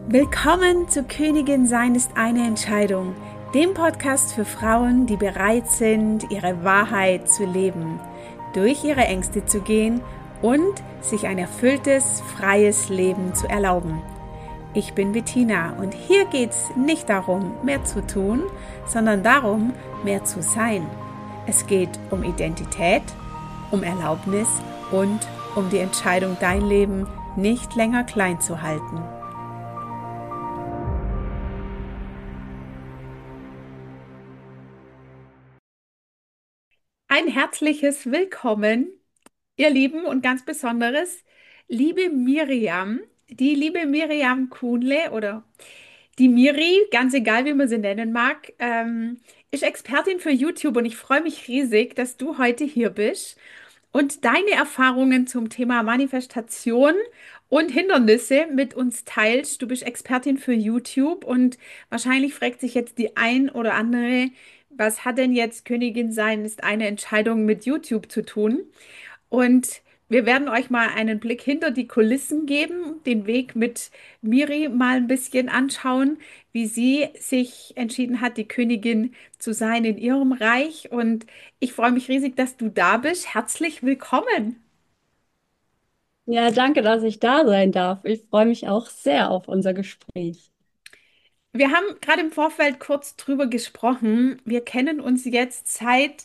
Willkommen zu Königin sein ist eine Entscheidung, dem Podcast für Frauen, die bereit sind, ihre Wahrheit zu leben, durch ihre Ängste zu gehen und sich ein erfülltes, freies Leben zu erlauben. Ich bin Bettina und hier geht es nicht darum, mehr zu tun, sondern darum, mehr zu sein. Es geht um Identität, um Erlaubnis und um die Entscheidung, dein Leben nicht länger klein zu halten. Ein herzliches Willkommen, ihr Lieben, und ganz besonderes, liebe Miriam, die liebe Miriam Kuhnle oder die Miri, ganz egal wie man sie nennen mag, ist Expertin für YouTube und ich freue mich riesig, dass du heute hier bist und deine Erfahrungen zum Thema Manifestation und Hindernisse mit uns teilst. Du bist Expertin für YouTube und wahrscheinlich fragt sich jetzt die ein oder andere, was hat denn jetzt Königin sein ist eine Entscheidung mit YouTube zu tun? Und wir werden euch mal einen Blick hinter die Kulissen geben, den Weg mit Miri mal ein bisschen anschauen, wie sie sich entschieden hat, die Königin zu sein in ihrem Reich. Und ich freue mich riesig, dass du da bist. Herzlich willkommen. Ja, danke, dass ich da sein darf. Ich freue mich auch sehr auf unser Gespräch. Wir haben gerade im Vorfeld kurz drüber gesprochen. Wir kennen uns jetzt seit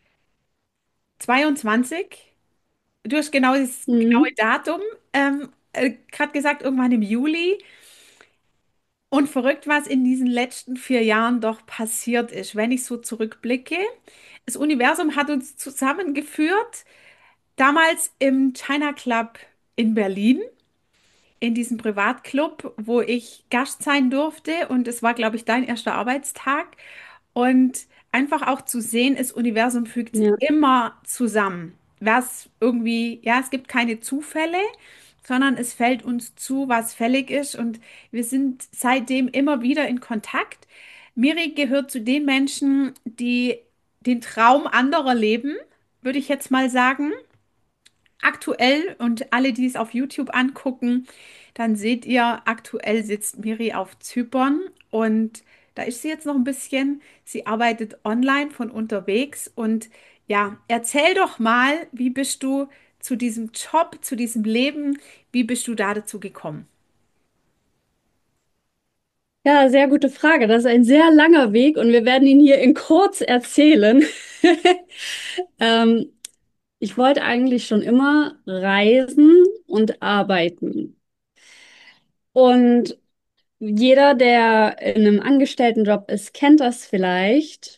22. Du hast genau das genaue Mhm. Datum, gerade gesagt, irgendwann im Juli. Und verrückt, was in diesen letzten 4 Jahren doch passiert ist, wenn ich so zurückblicke. Das Universum hat uns zusammengeführt, damals im China Club in Berlin, in diesem Privatclub, wo ich Gast sein durfte. Und es war, glaube ich, dein erster Arbeitstag. Und einfach auch zu sehen, das Universum fügt Ja. immer zusammen. Was irgendwie, ja, es gibt keine Zufälle, sondern es fällt uns zu, was fällig ist. Und wir sind seitdem immer wieder in Kontakt. Miri gehört zu den Menschen, die den Traum anderer leben, würde ich jetzt mal sagen. Aktuell, und alle, die es auf YouTube angucken, dann seht ihr, aktuell sitzt Miri auf Zypern und da ist sie jetzt noch ein bisschen. Sie arbeitet online von unterwegs und ja, erzähl doch mal, wie bist du zu diesem Job, zu diesem Leben, wie bist du da dazu gekommen? Ja, sehr gute Frage. Das ist ein sehr langer Weg und wir werden ihn hier in kurz erzählen. Ähm, Ich wollte eigentlich schon immer reisen und arbeiten. Und jeder, der in einem Angestelltenjob ist, kennt das vielleicht.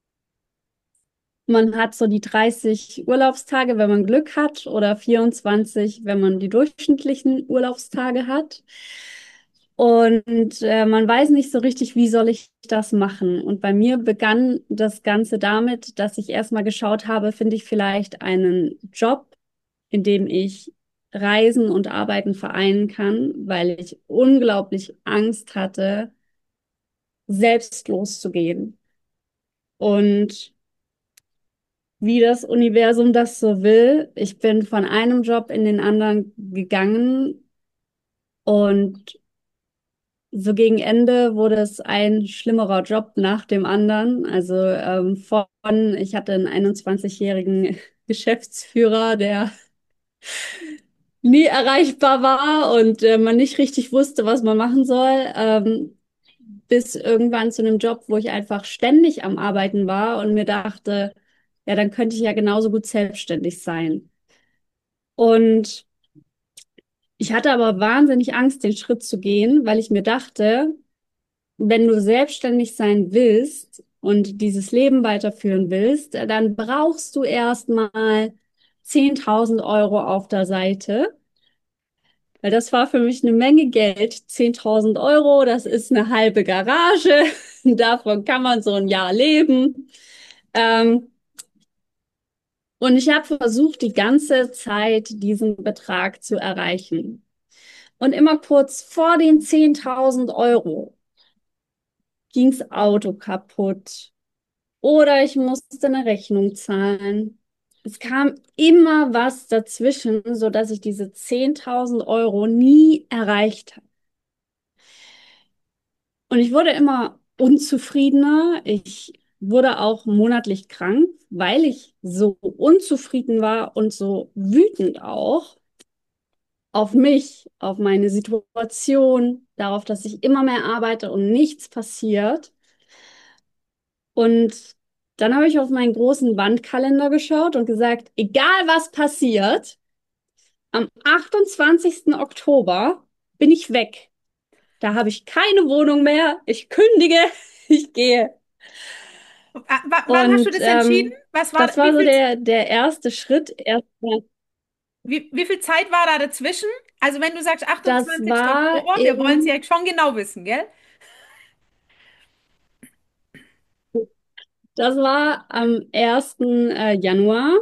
Man hat so die 30 Urlaubstage, wenn man Glück hat, oder 24, wenn man die durchschnittlichen Urlaubstage hat. Und man weiß nicht so richtig, wie soll ich das machen. Und bei mir begann das Ganze damit, dass ich erstmal geschaut habe, finde ich vielleicht einen Job, in dem ich Reisen und Arbeiten vereinen kann, weil ich unglaublich Angst hatte, selbst loszugehen. Und wie das Universum das so will. Ich bin von einem Job in den anderen gegangen und so gegen Ende wurde es ein schlimmerer Job nach dem anderen. Also ich hatte einen 21-jährigen Geschäftsführer, der nie erreichbar war und man nicht richtig wusste, was man machen soll, bis irgendwann zu einem Job, wo ich einfach ständig am Arbeiten war und mir dachte, ja, dann könnte ich ja genauso gut selbstständig sein. Und ich hatte aber wahnsinnig Angst, den Schritt zu gehen, weil ich mir dachte, wenn du selbstständig sein willst und dieses Leben weiterführen willst, dann brauchst du erstmal 10.000 € auf der Seite. Weil das war für mich eine Menge Geld. 10.000 €, das ist eine halbe Garage. Davon kann man so ein Jahr leben. Ähm, und ich habe versucht, die ganze Zeit diesen Betrag zu erreichen. Und immer kurz vor den 10.000 € ging's Auto kaputt oder ich musste eine Rechnung zahlen. Es kam immer was dazwischen, sodass ich diese 10.000 € nie erreicht habe. Und ich wurde immer unzufriedener. Ich wurde auch monatlich krank, weil ich so unzufrieden war und so wütend auch auf mich, auf meine Situation, darauf, dass ich immer mehr arbeite und nichts passiert. Und dann habe ich auf meinen großen Wandkalender geschaut und gesagt, egal was passiert, am 28. Oktober bin ich weg. Da habe ich keine Wohnung mehr. Ich kündige, ich gehe. Wann hast du Und das entschieden? das war so der erste Schritt. Erstmal, Wie viel Zeit war da dazwischen? Also wenn du sagst das 28. war Oktober, wir wollen es ja schon genau wissen, gell? das war am 1. Januar.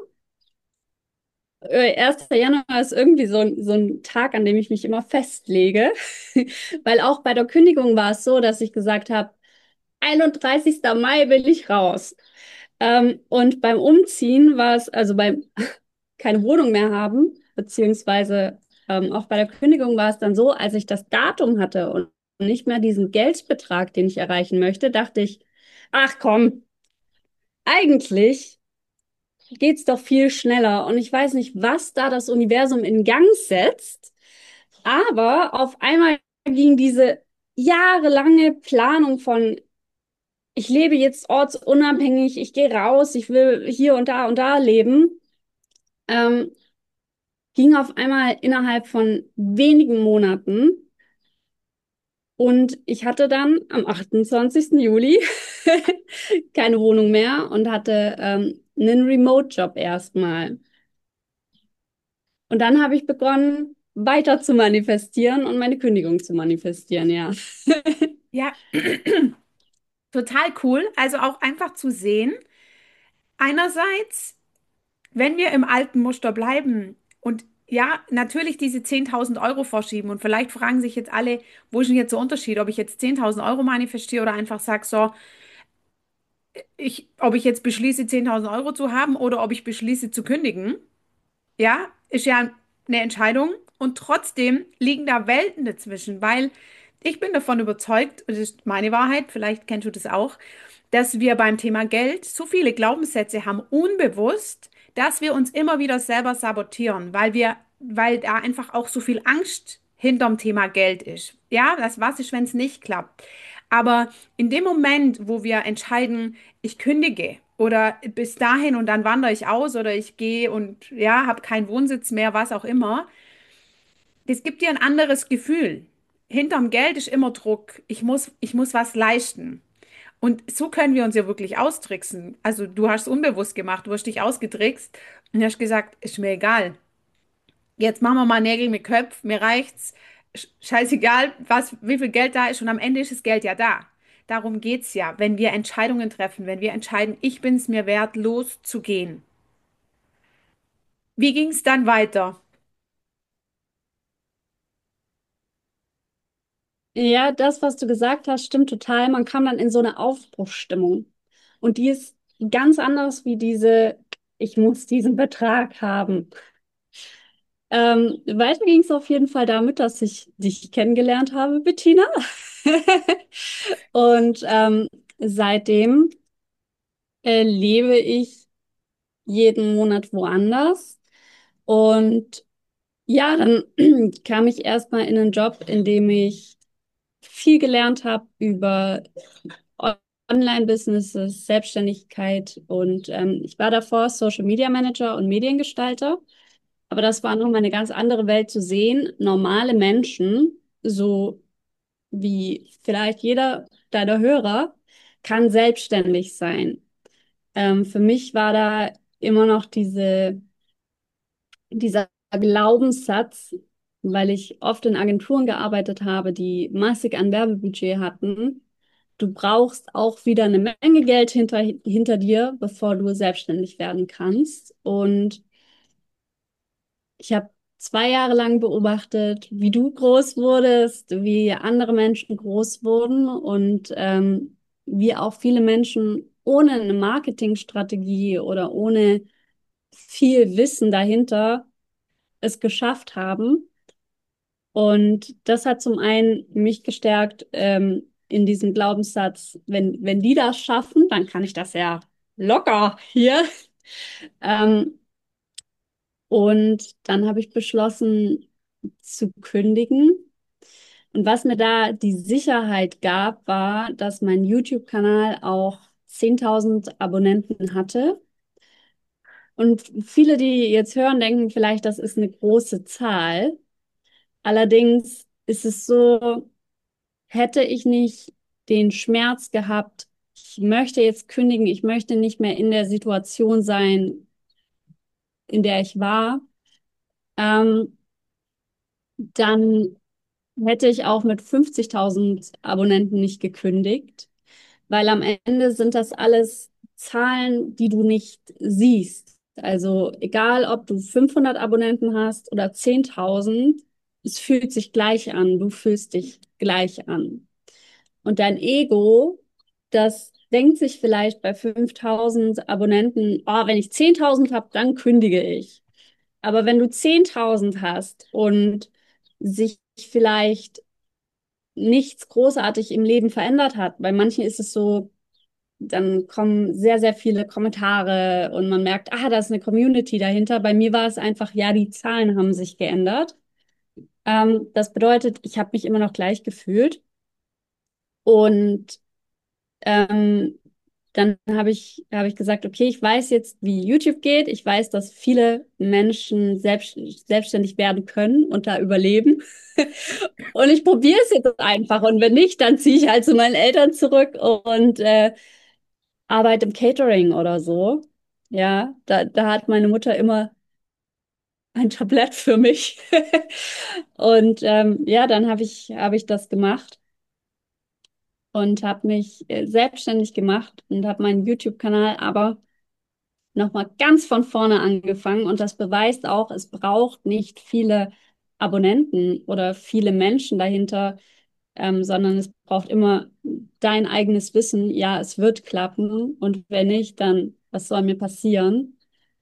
1. Januar ist irgendwie so ein Tag, an dem ich mich immer festlege, weil auch bei der Kündigung war es so, dass ich gesagt habe, 31. Mai will ich raus. Und beim Umziehen war es, also beim keine Wohnung mehr haben, beziehungsweise auch bei der Kündigung war es dann so, als ich das Datum hatte und nicht mehr diesen Geldbetrag, den ich erreichen möchte, dachte ich, ach komm, eigentlich geht's doch viel schneller. Und ich weiß nicht, was da das Universum in Gang setzt, aber auf einmal ging diese jahrelange Planung von, ich lebe jetzt ortsunabhängig, ich gehe raus, ich will hier und da leben, ähm, ging auf einmal innerhalb von wenigen Monaten. Und ich hatte dann am 28. Juli keine Wohnung mehr und hatte einen Remote-Job erstmal. Und dann habe ich begonnen, weiter zu manifestieren und meine Kündigung zu manifestieren, ja. Ja, total cool. Also auch einfach zu sehen, einerseits, wenn wir im alten Muster bleiben und ja, natürlich diese 10.000 € vorschieben und vielleicht fragen sich jetzt alle, wo ist denn jetzt der Unterschied, ob ich jetzt 10.000 € manifestiere oder einfach sage, so, ob ich jetzt beschließe, 10.000 € zu haben oder ob ich beschließe zu kündigen. Ja, ist ja eine Entscheidung und trotzdem liegen da Welten dazwischen, weil ich bin davon überzeugt, das ist meine Wahrheit, vielleicht kennst du das auch, dass wir beim Thema Geld so viele Glaubenssätze haben, unbewusst, dass wir uns immer wieder selber sabotieren, weil da einfach auch so viel Angst hinterm Thema Geld ist. Ja, das was ist, wenn es nicht klappt. Aber in dem Moment, wo wir entscheiden, ich kündige oder bis dahin und dann wandere ich aus oder ich gehe und ja, habe keinen Wohnsitz mehr, was auch immer, das gibt dir ein anderes Gefühl. Hinterm Geld ist immer Druck. Ich muss was leisten. Und so können wir uns ja wirklich austricksen. Also du hast es unbewusst gemacht, du hast dich ausgetrickst und hast gesagt, ist mir egal. Jetzt machen wir mal Nägel mit Köpfen, mir reicht's. Scheißegal, wie viel Geld da ist und am Ende ist das Geld ja da. Darum geht's ja, wenn wir Entscheidungen treffen, wenn wir entscheiden, ich bin es mir wert, loszugehen. Wie ging es dann weiter? Ja, das, was du gesagt hast, stimmt total. Man kam dann in so eine Aufbruchsstimmung. Und die ist ganz anders wie diese, ich muss diesen Betrag haben. Weiter ging es auf jeden Fall damit, dass ich dich kennengelernt habe, Bettina. Und seitdem lebe ich jeden Monat woanders. Und ja, dann kam ich erstmal in einen Job, in dem ich viel gelernt habe über Online-Businesses, Selbstständigkeit und ich war davor Social Media Manager und Mediengestalter. Aber das war nochmal eine ganz andere Welt zu sehen. Normale Menschen, so wie vielleicht jeder deiner Hörer, kann selbstständig sein. Für mich war da immer noch dieser Glaubenssatz, weil ich oft in Agenturen gearbeitet habe, die massig an Werbebudget hatten. Du brauchst auch wieder eine Menge Geld hinter dir, bevor du selbstständig werden kannst. Und ich habe 2 Jahre lang beobachtet, wie du groß wurdest, wie andere Menschen groß wurden und wie auch viele Menschen ohne eine Marketingstrategie oder ohne viel Wissen dahinter es geschafft haben. Und das hat zum einen mich gestärkt, in diesem Glaubenssatz, wenn die das schaffen, dann kann ich das ja locker hier. Ähm, und dann habe ich beschlossen zu kündigen. Und was mir da die Sicherheit gab, war, dass mein YouTube-Kanal auch 10.000 Abonnenten hatte. Und viele, die jetzt hören, denken vielleicht, das ist eine große Zahl. Allerdings ist es so, hätte ich nicht den Schmerz gehabt, ich möchte jetzt kündigen, ich möchte nicht mehr in der Situation sein, in der ich war, ähm, dann hätte ich auch mit 50.000 Abonnenten nicht gekündigt, weil am Ende sind das alles Zahlen, die du nicht siehst. Also egal, ob du 500 Abonnenten hast oder 10.000, es fühlt sich gleich an, du fühlst dich gleich an. Und dein Ego, das denkt sich vielleicht bei 5.000 Abonnenten, oh, wenn ich 10.000 habe, dann kündige ich. Aber wenn du 10.000 hast und sich vielleicht nichts großartig im Leben verändert hat, bei manchen ist es so, dann kommen sehr, sehr viele Kommentare und man merkt, ah, da ist eine Community dahinter. Bei mir war es einfach, ja, die Zahlen haben sich geändert. Das bedeutet, ich habe mich immer noch gleich gefühlt. Und ähm, dann habe ich gesagt, okay, ich weiß jetzt, wie YouTube geht. Ich weiß, dass viele Menschen selbstständig werden können und da überleben. Und ich probiere es jetzt einfach. Und wenn nicht, dann ziehe ich halt zu meinen Eltern zurück und arbeite im Catering oder so. Ja, da hat meine Mutter immer ein Tablett für mich. Und ja, dann habe ich das gemacht und habe mich selbstständig gemacht und habe meinen YouTube-Kanal aber nochmal ganz von vorne angefangen. Und das beweist auch, es braucht nicht viele Abonnenten oder viele Menschen dahinter, sondern es braucht immer dein eigenes Wissen. Ja, es wird klappen. Und wenn nicht, dann was soll mir passieren,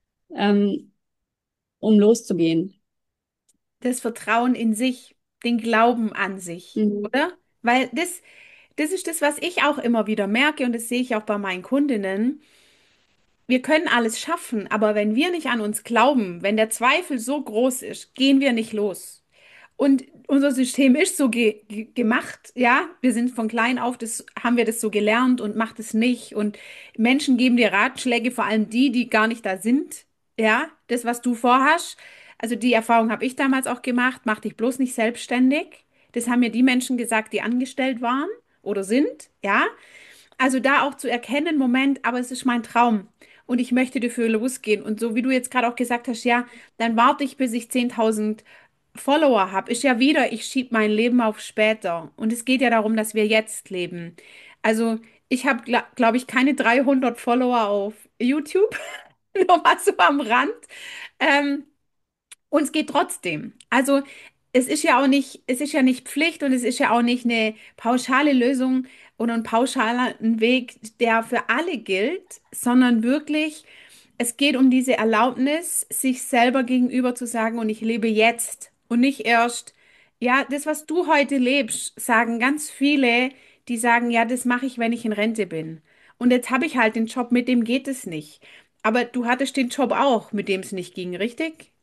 um loszugehen? Das Vertrauen in sich, den Glauben an sich, Mhm. oder? Weil das ist das, was ich auch immer wieder merke und das sehe ich auch bei meinen Kundinnen. Wir können alles schaffen, aber wenn wir nicht an uns glauben, wenn der Zweifel so groß ist, gehen wir nicht los. Und unser System ist so gemacht, ja. Wir sind von klein auf, das haben wir das so gelernt und macht es nicht. Und Menschen geben dir Ratschläge, vor allem die, die gar nicht da sind, ja. Das, was du vorhast. Also die Erfahrung habe ich damals auch gemacht. Mach dich bloß nicht selbstständig. Das haben mir die Menschen gesagt, die angestellt waren oder sind, ja. Also da auch zu erkennen, Moment, aber es ist mein Traum und ich möchte dafür losgehen. Und so wie du jetzt gerade auch gesagt hast, ja, dann warte ich, bis ich 10.000 Follower habe. Ist ja wieder, ich schiebe mein Leben auf später. Und es geht ja darum, dass wir jetzt leben. Also ich habe, glaube ich, keine 300 Follower auf YouTube, nur mal so am Rand. Ähm, und es geht trotzdem. Also es ist ja auch nicht, es ist ja nicht Pflicht und es ist ja auch nicht eine pauschale Lösung oder ein pauschaler Weg, der für alle gilt, sondern wirklich, es geht um diese Erlaubnis, sich selber gegenüber zu sagen, und ich lebe jetzt und nicht erst, ja, das, was du heute lebst, sagen ganz viele, die sagen, ja, das mache ich, wenn ich in Rente bin. Und jetzt habe ich halt den Job, mit dem geht es nicht. Aber du hattest den Job auch, mit dem es nicht ging, richtig?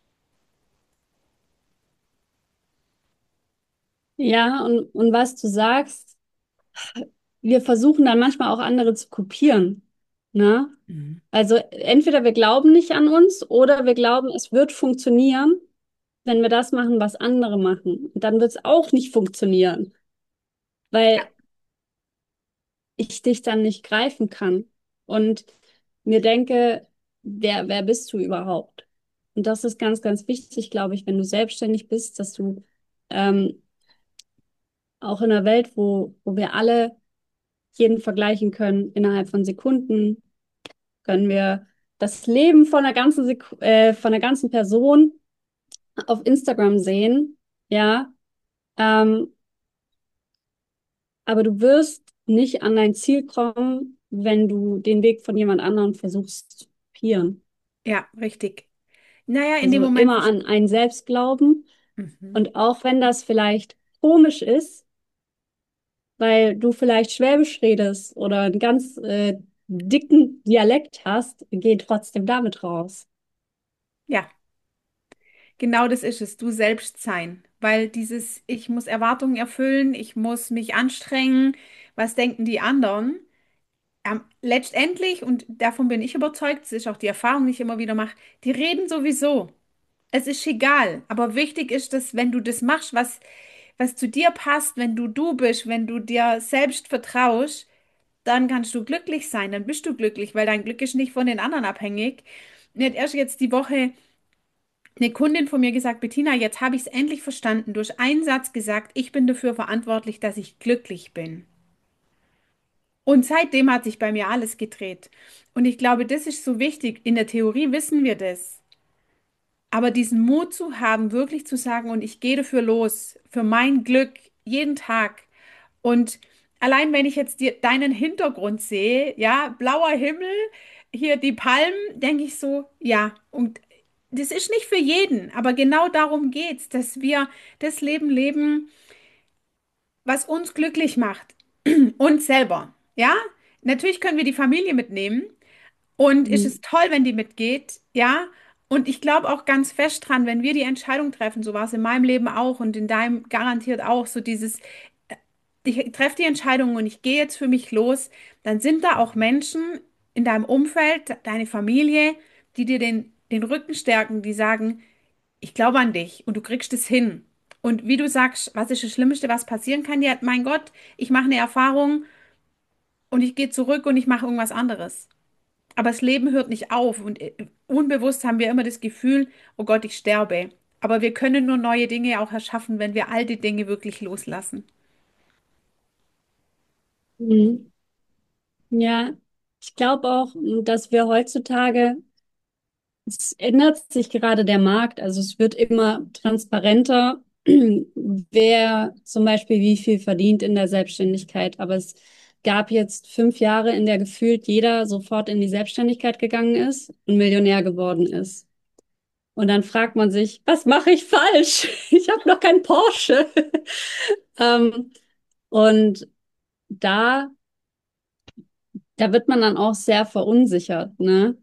Ja, und was du sagst, wir versuchen dann manchmal auch andere zu kopieren. Ne? Mhm. Also entweder wir glauben nicht an uns oder wir glauben, es wird funktionieren, wenn wir das machen, was andere machen. Und dann wird es auch nicht funktionieren, weil ich dich dann nicht greifen kann. Und mir denke, wer bist du überhaupt? Und das ist ganz, ganz wichtig, glaube ich, wenn du selbstständig bist, dass du ähm, auch in einer Welt, wo wir alle jeden vergleichen können, innerhalb von Sekunden, können wir das Leben von einer ganzen Person auf Instagram sehen, ja, ähm, aber du wirst nicht an dein Ziel kommen, wenn du den Weg von jemand anderem versuchst zu kopieren. Ja, richtig. Naja, in dem Also Moment, immer an einen selbst glauben mhm. und auch wenn das vielleicht komisch ist, weil du vielleicht Schwäbisch redest oder einen ganz dicken Dialekt hast, geh trotzdem damit raus. Ja, genau das ist es, du selbst sein. Weil dieses, ich muss Erwartungen erfüllen, ich muss mich anstrengen, was denken die anderen? Letztendlich, und davon bin ich überzeugt, das ist auch die Erfahrung, die ich immer wieder mache, die reden sowieso. Es ist egal, aber wichtig ist, dass wenn du das machst, was zu dir passt, wenn du bist, wenn du dir selbst vertraust, dann kannst du glücklich sein, dann bist du glücklich, weil dein Glück ist nicht von den anderen abhängig. Mir hat erst jetzt die Woche eine Kundin von mir gesagt, Bettina, jetzt habe ich es endlich verstanden. Durch einen Satz gesagt, ich bin dafür verantwortlich, dass ich glücklich bin. Und seitdem hat sich bei mir alles gedreht. Und ich glaube, das ist so wichtig. In der Theorie wissen wir das. Aber diesen Mut zu haben, wirklich zu sagen, und ich gehe dafür los, für mein Glück, jeden Tag. Und allein wenn ich jetzt deinen Hintergrund sehe, ja, blauer Himmel, hier die Palmen, denke ich so, ja, und das ist nicht für jeden, aber genau darum geht's, dass wir das Leben leben, was uns glücklich macht. Uns selber, ja. Natürlich können wir die Familie mitnehmen, und ist Mhm. es toll, wenn die mitgeht, ja. Und ich glaube auch ganz fest dran, wenn wir die Entscheidung treffen, so war es in meinem Leben auch und in deinem garantiert auch, so dieses, ich treffe die Entscheidung und ich gehe jetzt für mich los, dann sind da auch Menschen in deinem Umfeld, deine Familie, die dir den Rücken stärken, die sagen, ich glaube an dich und du kriegst es hin. Und wie du sagst, was ist das Schlimmste, was passieren kann? Ja, mein Gott, ich mache eine Erfahrung und ich gehe zurück und ich mache irgendwas anderes. Aber das Leben hört nicht auf und unbewusst haben wir immer das Gefühl, oh Gott, ich sterbe. Aber wir können nur neue Dinge auch erschaffen, wenn wir alte Dinge wirklich loslassen. Mhm. Ja, ich glaube auch, dass wir heutzutage, es ändert sich gerade der Markt, also es wird immer transparenter, wer zum Beispiel wie viel verdient in der Selbstständigkeit. Aber es gab jetzt 5 Jahre, in der gefühlt jeder sofort in die Selbstständigkeit gegangen ist und Millionär geworden ist. Und dann fragt man sich, was mache ich falsch? Ich habe noch kein Porsche. Ähm, und da, da wird man dann auch sehr verunsichert, ne?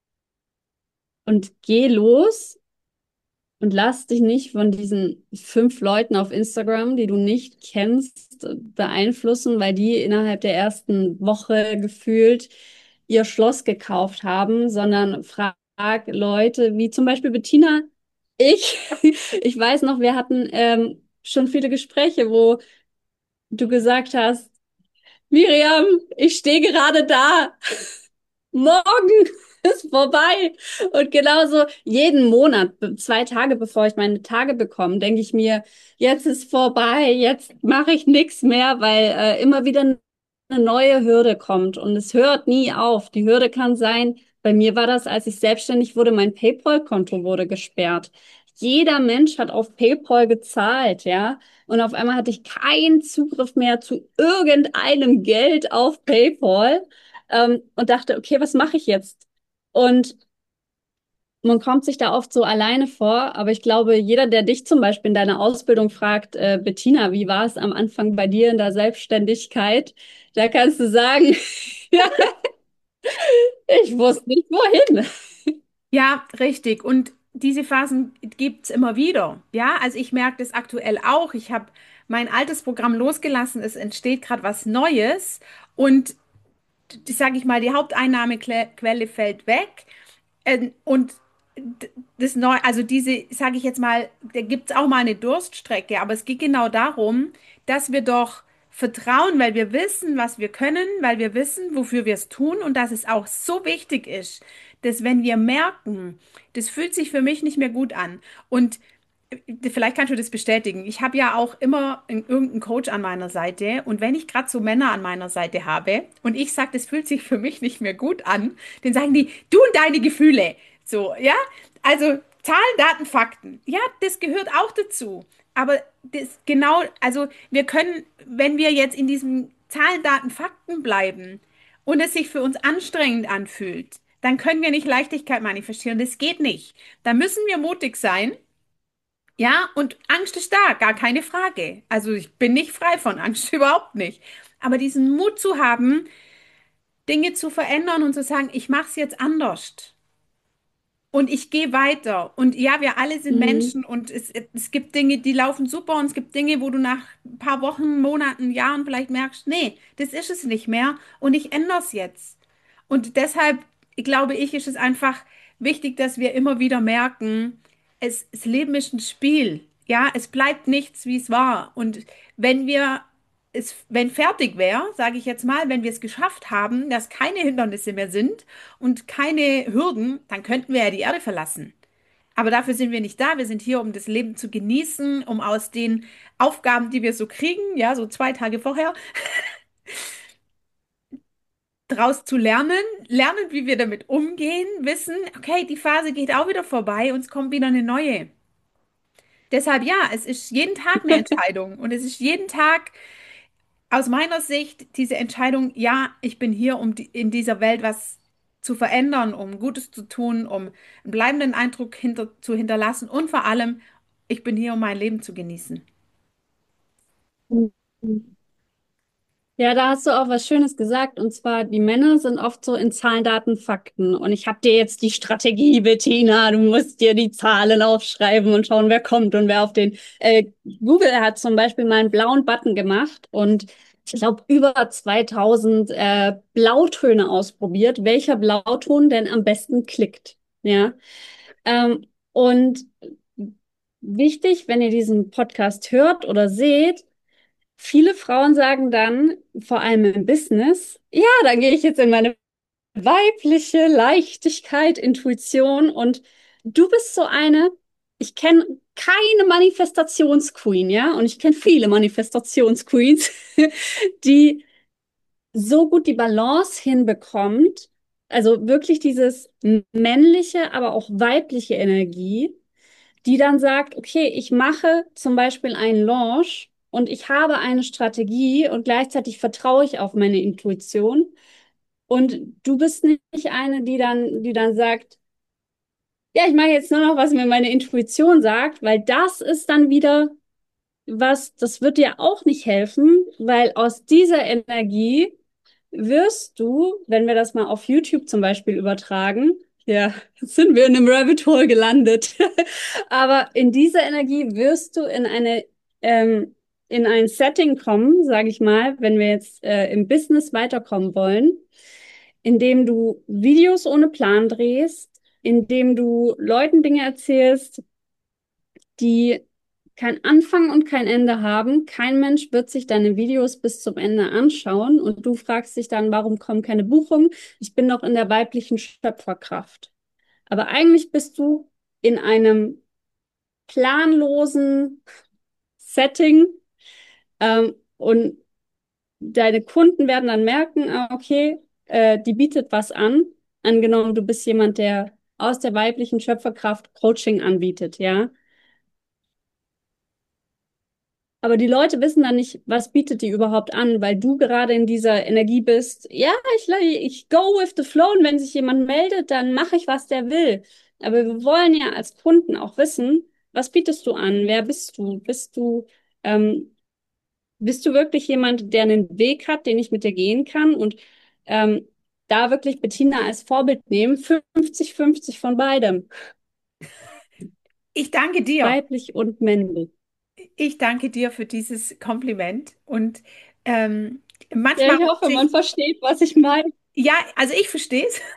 Und geh los und lass dich nicht von diesen 5 Leuten auf Instagram, die du nicht kennst, beeinflussen, weil die innerhalb der ersten Woche gefühlt ihr Schloss gekauft haben, sondern frag Leute wie zum Beispiel Bettina. Ich, ich weiß noch, wir hatten schon viele Gespräche, wo du gesagt hast, Miriam, ich stehe gerade da. Morgen ist vorbei. Und genauso jeden Monat, 2 Tage bevor ich meine Tage bekomme, denke ich mir, jetzt ist vorbei, jetzt mache ich nichts mehr, weil immer wieder eine neue Hürde kommt und es hört nie auf. Die Hürde kann sein, bei mir war das, als ich selbstständig wurde, mein PayPal-Konto wurde gesperrt. Jeder Mensch hat auf PayPal gezahlt, ja. Und auf einmal hatte ich keinen Zugriff mehr zu irgendeinem Geld auf PayPal und dachte, okay, was mache ich jetzt? Und man kommt sich da oft so alleine vor, aber ich glaube, jeder, der dich zum Beispiel in deiner Ausbildung fragt, Bettina, wie war es am Anfang bei dir in der Selbstständigkeit? Da kannst du sagen, ja, ich wusste nicht wohin. Ja, richtig. Und diese Phasen gibt es immer wieder. Ja, also ich merke das aktuell auch. Ich habe mein altes Programm losgelassen. Es entsteht gerade was Neues. Und sage ich mal, die Haupteinnahmequelle fällt weg. Und das neu, also diese, sage ich jetzt mal, da gibt es auch mal eine Durststrecke, aber es geht genau darum, dass wir doch vertrauen, weil wir wissen, was wir können, weil wir wissen, wofür wir es tun und dass es auch so wichtig ist, dass wenn wir merken, das fühlt sich für mich nicht mehr gut an und vielleicht kannst du das bestätigen. Ich habe ja auch immer irgendeinen Coach an meiner Seite und wenn ich gerade so Männer an meiner Seite habe und ich sage, das fühlt sich für mich nicht mehr gut an, dann sagen die, du und deine Gefühle. So, ja? Also Zahlen, Daten, Fakten. Ja, das gehört auch dazu. Aber das genau, also wir können, wenn wir jetzt in diesem Zahlen, Daten, Fakten bleiben und es sich für uns anstrengend anfühlt, dann können wir nicht Leichtigkeit manifestieren. Das geht nicht. Da müssen wir mutig sein Ja, und Angst ist da, gar keine Frage. Also ich bin nicht frei von Angst, überhaupt nicht. Aber diesen Mut zu haben, Dinge zu verändern und zu sagen, ich mache es jetzt anders. Und ich gehe weiter. Und ja, wir alle sind Mhm. Menschen und es gibt Dinge, die laufen super und es gibt Dinge, wo du nach ein paar Wochen, Monaten, Jahren vielleicht merkst, nee, das ist es nicht mehr und ich ändere es jetzt. Und deshalb glaube ich, ist es einfach wichtig, dass wir immer wieder merken, das Leben ist ein Spiel. Ja, es bleibt nichts, wie es war. Und wenn wir wenn fertig wäre, sage ich jetzt mal, wenn wir es geschafft haben, dass keine Hindernisse mehr sind, und keine Hürden, dann könnten wir ja die Erde verlassen. Aber dafür sind wir nicht da. Wir sind hier, um das Leben zu genießen, um aus den Aufgaben, die wir so kriegen, ja, so 2 Tage vorher, draus zu lernen, lernen, wie wir damit umgehen, wissen, okay, die Phase geht auch wieder vorbei und es kommt wieder eine neue. Deshalb ja, es ist jeden Tag eine Entscheidung und es ist jeden Tag aus meiner Sicht diese Entscheidung, ja, ich bin hier, um in dieser Welt was zu verändern, um Gutes zu tun, um einen bleibenden Eindruck zu hinterlassen und vor allem, ich bin hier, um mein Leben zu genießen. Mhm. Ja, da hast du auch was Schönes gesagt. Und zwar, die Männer sind oft so in Zahlen, Daten, Fakten. Und ich habe dir jetzt die Strategie, Bettina. Du musst dir die Zahlen aufschreiben und schauen, wer kommt und wer auf den. Google hat zum Beispiel mal einen blauen Button gemacht und ich glaube über 2000 Blautöne ausprobiert, welcher Blauton denn am besten klickt. Ja. Und wichtig, wenn ihr diesen Podcast hört oder seht, viele Frauen sagen dann, vor allem im Business, ja, dann gehe ich jetzt in meine weibliche Leichtigkeit, Intuition und du bist so eine, ich kenne keine Manifestationsqueen, ja, und ich kenne viele Manifestationsqueens, die so gut die Balance hinbekommt, also wirklich dieses männliche, aber auch weibliche Energie, die dann sagt, okay, ich mache zum Beispiel einen Launch und ich habe eine Strategie und gleichzeitig vertraue ich auf meine Intuition. Und du bist nicht eine, die dann sagt, ja, ich mache jetzt nur noch, was mir meine Intuition sagt, weil das ist dann wieder was, das wird dir auch nicht helfen, weil aus dieser Energie wirst du, wenn wir das mal auf YouTube zum Beispiel übertragen, ja, jetzt sind wir in einem Rabbit Hole gelandet. Aber in dieser Energie wirst du ähm, in ein Setting kommen, sage ich mal, wenn wir jetzt im Business weiterkommen wollen, in dem du Videos ohne Plan drehst, in dem du Leuten Dinge erzählst, die kein Anfang und kein Ende haben. Kein Mensch wird sich deine Videos bis zum Ende anschauen und du fragst dich dann, warum kommen keine Buchungen? Ich bin doch in der weiblichen Schöpferkraft. Aber eigentlich bist du in einem planlosen Setting, und deine Kunden werden dann merken, ah, okay, die bietet was an. Angenommen, du bist jemand, der aus der weiblichen Schöpferkraft Coaching anbietet, ja. Aber die Leute wissen dann nicht, was bietet die überhaupt an, weil du gerade in dieser Energie bist. Ja, ich go with the flow und wenn sich jemand meldet, dann mache ich, was der will. Aber wir wollen ja als Kunden auch wissen, was bietest du an? Wer bist du? Ähm, bist du wirklich jemand, der einen Weg hat, den ich mit dir gehen kann? Und ähm, da wirklich Bettina als Vorbild nehmen, 50-50 von beidem, Ich danke dir. weiblich und männlich. Ich danke dir für dieses Kompliment. Und Ja, manchmal ich muss hoffe, man ich, versteht, was ich meine. ja, also ich verstehe es.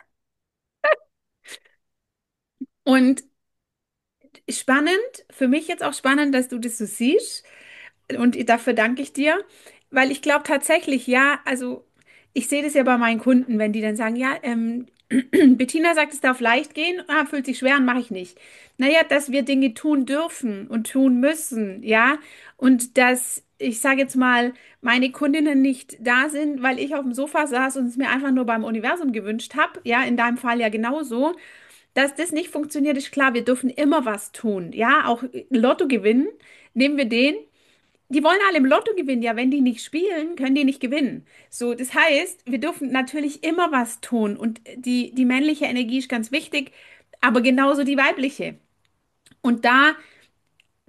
Und spannend, für mich jetzt auch spannend, dass du das so siehst. Und dafür danke ich dir, weil ich glaube tatsächlich, ja, also ich sehe das ja bei meinen Kunden, wenn die dann sagen, ja, Bettina sagt, es darf leicht gehen, ah, fühlt sich schwer an, mache ich nicht. Naja, dass wir Dinge tun dürfen und tun müssen, ja, und dass, ich sage jetzt mal, meine Kundinnen nicht da sind, weil ich auf dem Sofa saß und es mir einfach nur beim Universum gewünscht habe, ja, in deinem Fall ja genauso. Dass das nicht funktioniert, ist klar, wir dürfen immer was tun, ja, auch Lotto gewinnen, nehmen wir den. Die wollen alle im Lotto gewinnen. Ja, wenn die nicht spielen, können die nicht gewinnen. So, das heißt, wir dürfen natürlich immer was tun. Und die männliche Energie ist ganz wichtig, aber genauso die weibliche. Und da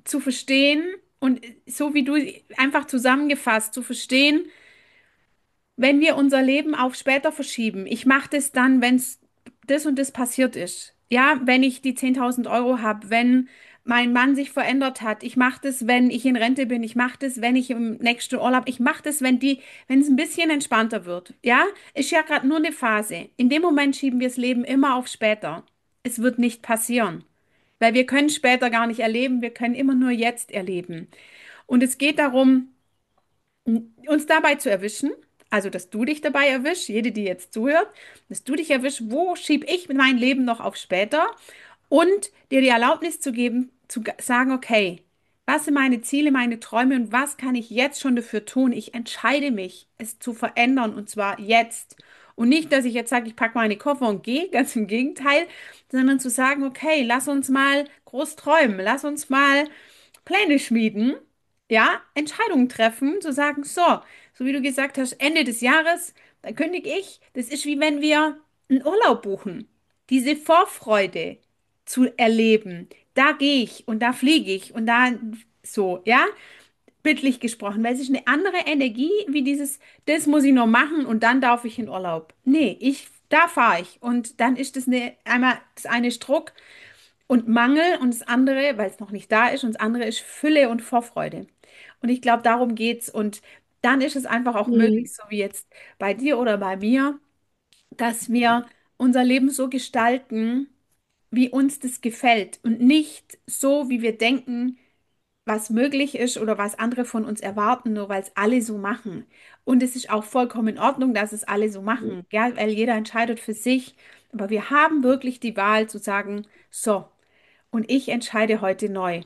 zu verstehen und so wie du einfach zusammengefasst zu verstehen, wenn wir unser Leben auf später verschieben, ich mache das dann, wenn es das und das passiert ist. Ja, wenn ich die 10.000 € habe, wenn mein Mann sich verändert hat, ich mache das, wenn ich in Rente bin, ich mache das, wenn ich im nächsten Urlaub, ich mache das, wenn es ein bisschen entspannter wird. Ja, ist ja gerade nur eine Phase. In dem Moment schieben wir das Leben immer auf später. Es wird nicht passieren, weil wir können später gar nicht erleben, wir können immer nur jetzt erleben. Und es geht darum, uns dabei zu erwischen, also dass du dich dabei erwischst, jede, die jetzt zuhört, dass du dich erwischst, wo schiebe ich mein Leben noch auf später und dir die Erlaubnis zu geben, sagen, okay, was sind meine Ziele, meine Träume und was kann ich jetzt schon dafür tun? Ich entscheide mich, es zu verändern und zwar jetzt. Und nicht, dass ich jetzt sage, ich packe meine Koffer und gehe, ganz im Gegenteil, sondern zu sagen, okay, lass uns mal groß träumen, lass uns mal Pläne schmieden, ja, Entscheidungen treffen, zu sagen, so wie du gesagt hast, Ende des Jahres, da kündige ich, das ist wie wenn wir einen Urlaub buchen. Diese Vorfreude zu erleben, da gehe ich und da fliege ich und da so, ja, bildlich gesprochen, weil es ist eine andere Energie wie dieses, das muss ich noch machen und dann darf ich in Urlaub. Nee, da fahre ich und dann ist das einmal das eine ist Druck und Mangel und das andere, weil es noch nicht da ist, und das andere ist Fülle und Vorfreude. Und ich glaube, darum geht's. Und dann ist es einfach auch Mhm. möglich, so wie jetzt bei dir oder bei mir, dass wir unser Leben so gestalten, wie uns das gefällt und nicht so, wie wir denken, was möglich ist oder was andere von uns erwarten, nur weil es alle so machen. Und es ist auch vollkommen in Ordnung, dass es alle so machen, gell? Weil jeder entscheidet für sich. Aber wir haben wirklich die Wahl zu sagen, so. Und ich entscheide heute neu.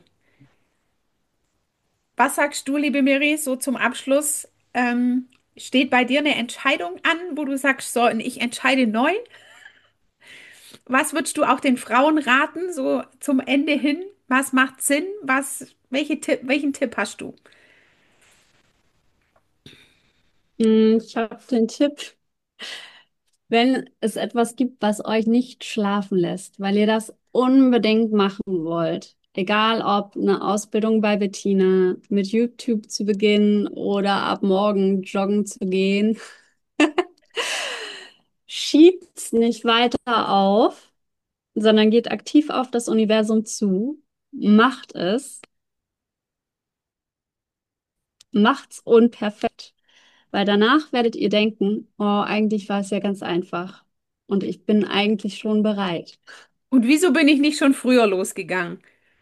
Was sagst du, liebe Miri, so zum Abschluss? Steht bei dir eine Entscheidung an, wo du sagst, so, und ich entscheide neu? Was würdest du auch den Frauen raten, so zum Ende hin? Was macht Sinn? Welchen Tipp hast du? Ich habe den Tipp, wenn es etwas gibt, was euch nicht schlafen lässt, weil ihr das unbedingt machen wollt, egal ob eine Ausbildung bei Bettina, mit YouTube zu beginnen oder ab morgen joggen zu gehen, schiebt's nicht weiter auf, sondern geht aktiv auf das Universum zu, macht es, macht's unperfekt. Weil danach werdet ihr denken, oh, eigentlich war es ja ganz einfach. Und ich bin eigentlich schon bereit. Und wieso bin ich nicht schon früher losgegangen?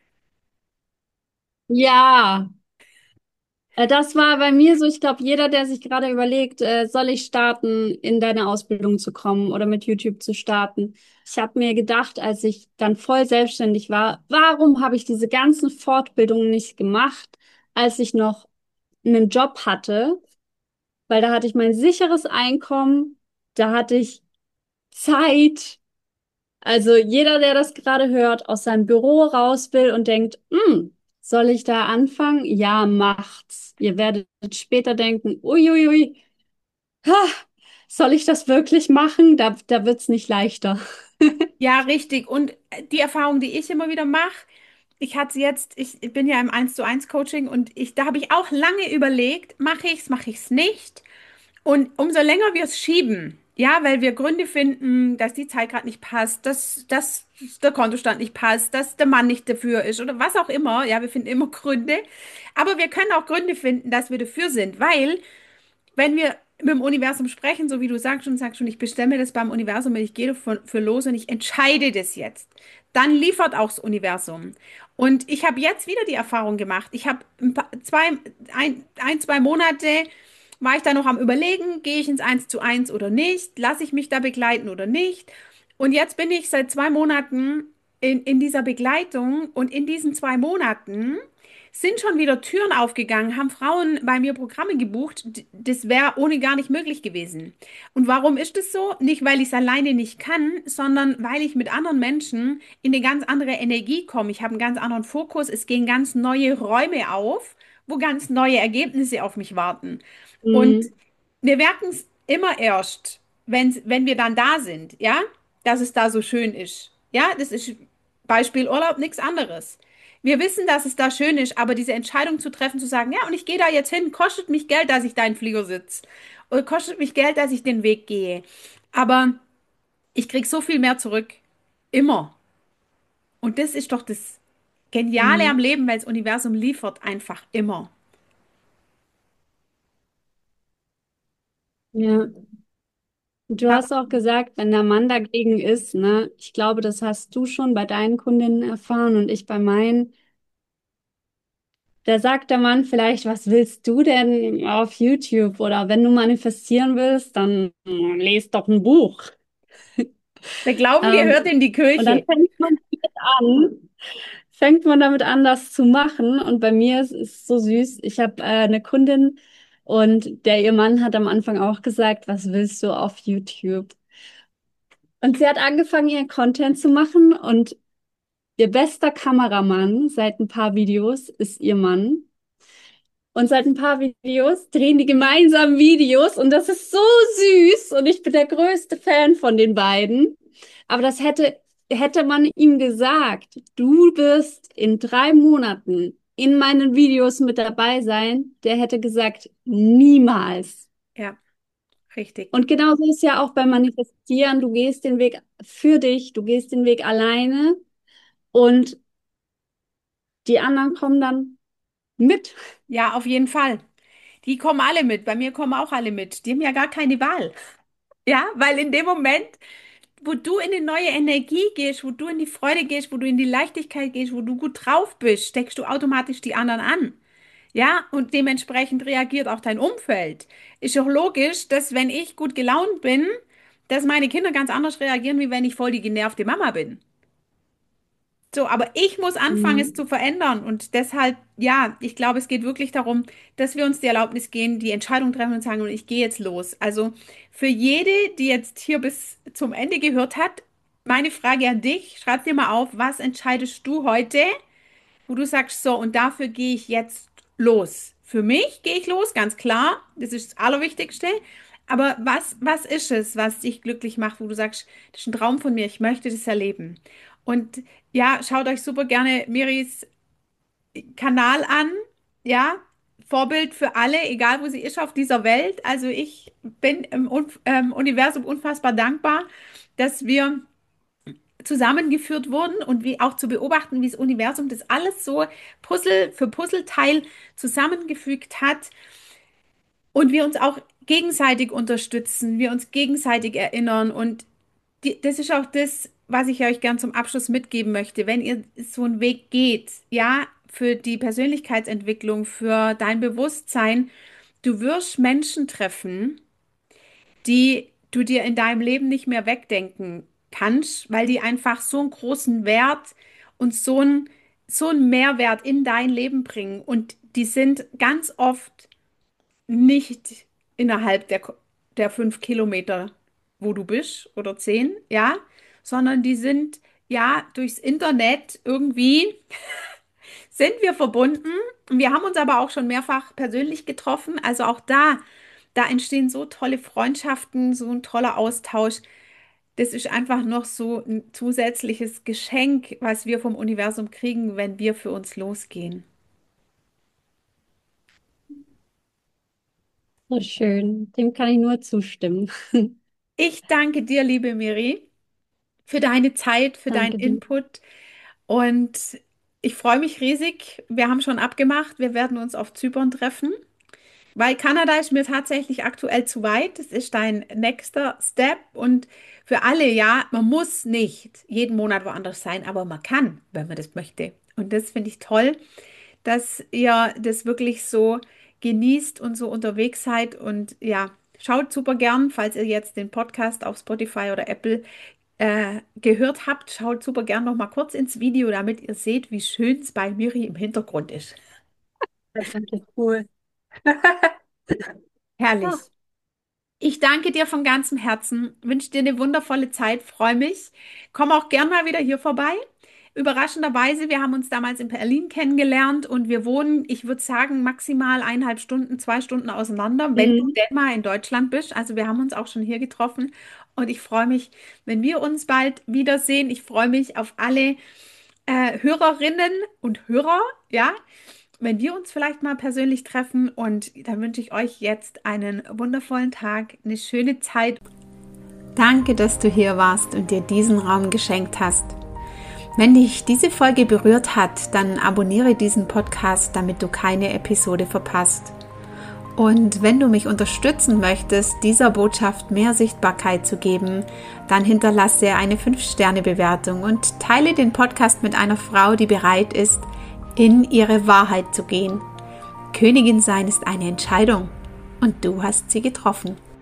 Ja, das war bei mir so. Ich glaube, jeder, der sich gerade überlegt, soll ich starten, in deine Ausbildung zu kommen oder mit YouTube zu starten. Ich habe mir gedacht, als ich dann voll selbstständig war, warum habe ich diese ganzen Fortbildungen nicht gemacht, als ich noch einen Job hatte? Weil da hatte ich mein sicheres Einkommen, da hatte ich Zeit. Also jeder, der das gerade hört, aus seinem Büro raus will und denkt, soll ich da anfangen? Ja, macht's. Ihr werdet später denken, uiuiui, ha, soll ich das wirklich machen? Da wird's nicht leichter. Ja, richtig. Und die Erfahrung, die ich immer wieder mache, ich hatte jetzt, ich bin ja im 1:1 Coaching und da habe ich auch lange überlegt, mache ich's nicht? Und umso länger wir es schieben, ja, weil wir Gründe finden, dass die Zeit gerade nicht passt, dass der Kontostand nicht passt, dass der Mann nicht dafür ist oder was auch immer, ja, wir finden immer Gründe. Aber wir können auch Gründe finden, dass wir dafür sind, weil wenn wir mit dem Universum sprechen, so wie du sagst schon, ich bestemme das beim Universum und ich gehe für los und ich entscheide das jetzt, dann liefert auch das Universum. Und ich habe jetzt wieder die Erfahrung gemacht. Ich habe zwei Monate war ich da noch am Überlegen, gehe ich ins 1:1 oder nicht, lasse ich mich da begleiten oder nicht. Und jetzt bin ich seit 2 Monaten in dieser Begleitung und in diesen 2 Monaten sind schon wieder Türen aufgegangen, haben Frauen bei mir Programme gebucht. Das wäre ohne gar nicht möglich gewesen. Und warum ist es so? Nicht, weil ich es alleine nicht kann, sondern weil ich mit anderen Menschen in eine ganz andere Energie komme. Ich habe einen ganz anderen Fokus. Es gehen ganz neue Räume auf, wo ganz neue Ergebnisse auf mich warten. Und Mhm. wir merken es immer erst, wenn wir dann da sind, ja, dass es da so schön ist. Ja, das ist Beispiel Urlaub, nichts anderes. Wir wissen, dass es da schön ist, aber diese Entscheidung zu treffen, zu sagen, ja, und ich gehe da jetzt hin, kostet mich Geld, dass ich da in den Flieger sitze. Oder kostet mich Geld, dass ich den Weg gehe. Aber ich krieg so viel mehr zurück. Immer. Und das ist doch das Geniale am Mhm. Leben, weil das Universum liefert einfach immer. Ja. Du hast auch gesagt, wenn der Mann dagegen ist, ne, ich glaube, das hast du schon bei deinen Kundinnen erfahren und ich bei meinen. Da sagt der Mann vielleicht, was willst du denn auf YouTube? Oder wenn du manifestieren willst, dann lest doch ein Buch. Der Glauben Ähm, gehört in die und dann Kirche. fängt man damit an, das zu machen. Und bei mir ist es so süß. Ich habe eine Kundin und ihr Mann hat am Anfang auch gesagt, was willst du auf YouTube? Und sie hat angefangen, ihren Content zu machen und ihr bester Kameramann seit ein paar Videos ist ihr Mann. Und seit ein paar Videos drehen die gemeinsam Videos und das ist so süß und ich bin der größte Fan von den beiden. Aber hätte man ihm gesagt, du wirst in 3 Monaten in meinen Videos mit dabei sein, der hätte gesagt, niemals. Ja, richtig. Und genauso ist ja auch beim Manifestieren, du gehst den Weg für dich, du gehst den Weg alleine und die anderen kommen dann mit. Ja, auf jeden Fall. Die kommen alle mit. Bei mir kommen auch alle mit. Die haben ja gar keine Wahl. Ja, weil in dem Moment, wo du in die neue Energie gehst, wo du in die Freude gehst, wo du in die Leichtigkeit gehst, wo du gut drauf bist, steckst du automatisch die anderen an. Ja, und dementsprechend reagiert auch dein Umfeld. Ist doch logisch, dass wenn ich gut gelaunt bin, dass meine Kinder ganz anders reagieren, wie wenn ich voll die genervte Mama bin. So, aber ich muss anfangen, es Mhm. zu verändern. Und deshalb, ja, ich glaube, es geht wirklich darum, dass wir uns die Erlaubnis geben, die Entscheidung treffen und sagen, und ich gehe jetzt los. Also für jede, die jetzt hier bis zum Ende gehört hat, meine Frage an dich, schreib dir mal auf, was entscheidest du heute, wo du sagst, so, und dafür gehe ich jetzt los. Für mich gehe ich los, ganz klar. Das ist das Allerwichtigste. Aber was ist es, was dich glücklich macht, wo du sagst, das ist ein Traum von mir, ich möchte das erleben? Und ja, schaut euch super gerne Miris Kanal an. Ja, Vorbild für alle, egal wo sie ist auf dieser Welt. Also ich bin im Universum unfassbar dankbar, dass wir zusammengeführt wurden und wie auch zu beobachten, wie das Universum das alles so Puzzle für Puzzleteil zusammengefügt hat und wir uns auch gegenseitig unterstützen, wir uns gegenseitig erinnern und das ist auch das, was ich euch gern zum Abschluss mitgeben möchte. Wenn ihr so einen Weg geht, ja, für die Persönlichkeitsentwicklung, für dein Bewusstsein, du wirst Menschen treffen, die du dir in deinem Leben nicht mehr wegdenken kannst, weil die einfach so einen großen Wert und so einen Mehrwert in dein Leben bringen. Und die sind ganz oft nicht innerhalb der 5 Kilometer, wo du bist, oder 10, ja, sondern die sind ja durchs Internet irgendwie sind wir verbunden. Wir haben uns aber auch schon mehrfach persönlich getroffen. Also auch da entstehen so tolle Freundschaften, so ein toller Austausch. Das ist einfach noch so ein zusätzliches Geschenk, was wir vom Universum kriegen, wenn wir für uns losgehen. So schön. Dem kann ich nur zustimmen. Ich danke dir, liebe Miri, für deine Zeit, für deinen Danke dir. Input und ich freue mich riesig. Wir haben schon abgemacht, wir werden uns auf Zypern treffen. Weil Kanada ist mir tatsächlich aktuell zu weit. Das ist dein nächster Step. Und für alle, ja, man muss nicht jeden Monat woanders sein, aber man kann, wenn man das möchte. Und das finde ich toll, dass ihr das wirklich so genießt und so unterwegs seid. Und ja, schaut super gern, falls ihr jetzt den Podcast auf Spotify oder Apple gehört habt, schaut super gern noch mal kurz ins Video, damit ihr seht, wie schön es bei Miri im Hintergrund ist. Das ist wirklich cool. Herrlich. Ja. Ich danke dir von ganzem Herzen, wünsche dir eine wundervolle Zeit, freue mich. Komm auch gern mal wieder hier vorbei. Überraschenderweise, wir haben uns damals in Berlin kennengelernt und wir wohnen, ich würde sagen, maximal 1,5 Stunden, 2 Stunden auseinander, wenn du Mhm. denn mal in Deutschland bist. Also wir haben uns auch schon hier getroffen und ich freue mich, wenn wir uns bald wiedersehen. Ich freue mich auf alle Hörerinnen und Hörer, ja, wenn wir uns vielleicht mal persönlich treffen und dann wünsche ich euch jetzt einen wundervollen Tag, eine schöne Zeit. Danke, dass du hier warst und dir diesen Raum geschenkt hast. Wenn dich diese Folge berührt hat, dann abonniere diesen Podcast, damit du keine Episode verpasst. Und wenn du mich unterstützen möchtest, dieser Botschaft mehr Sichtbarkeit zu geben, dann hinterlasse eine 5-Sterne-Bewertung und teile den Podcast mit einer Frau, die bereit ist, in ihre Wahrheit zu gehen. Königin sein ist eine Entscheidung und du hast sie getroffen.